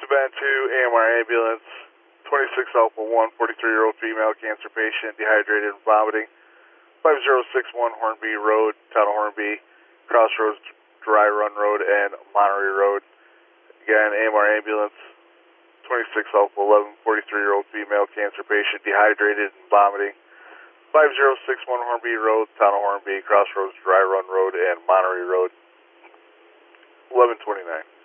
been to AMR ambulance, 26 Alpha 1, 43-year-old female cancer patient, dehydrated and vomiting, 5061 Hornby Road, town of Hornby, Crossroads, Dry Run Road, and Monterey Road. Again, AMR ambulance, 26 Alpha 11, 43-year-old female cancer patient, dehydrated and vomiting, 5061 Hornby Road, town of Hornby, Crossroads, Dry Run Road, and Monterey Road, 1129.